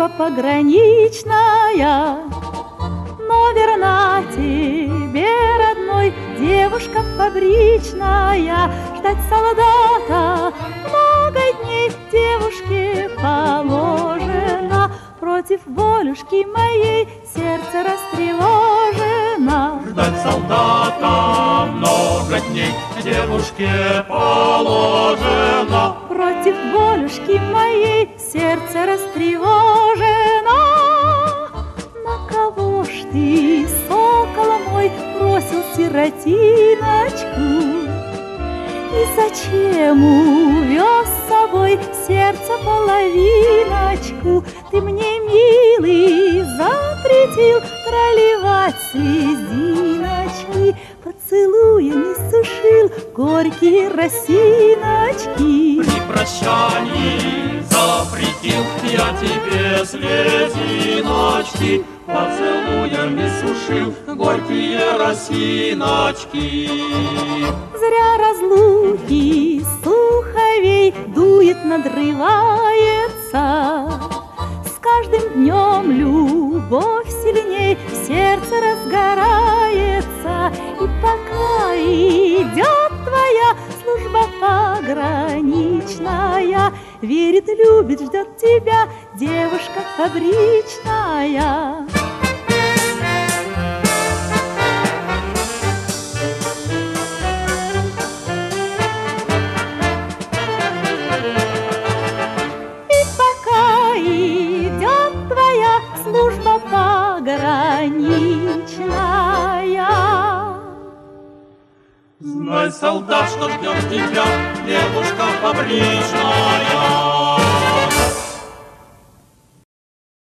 служба пограничная, но верна тебе, родной, девушка фабричная. Ждать солдата много дней девушке положено. Против волюшки моей сердце растревожено. Ждать солдата много дней девушке положено. Против волюшки моей сердце растревожено. На кого ж ты, сокол мой, бросил сиротиночку? И зачем увез с собой сердце половиночку? Ты мне, милый, запретил проливать слезиночки, поцелуями сушил горькие росиночки. При прощании запретил я тебе слезиночки, поцелуями сушил горькие росиночки. Зря разлуки суховей дует, надрывается. С каждым днем любовь сильней в сердце разгорается. И пока идет твоя служба пограничная, верит, любит, ждет тебя девушка фабричная. Служба пограничная. Знай, солдат, что ждет тебя девушка фабричная.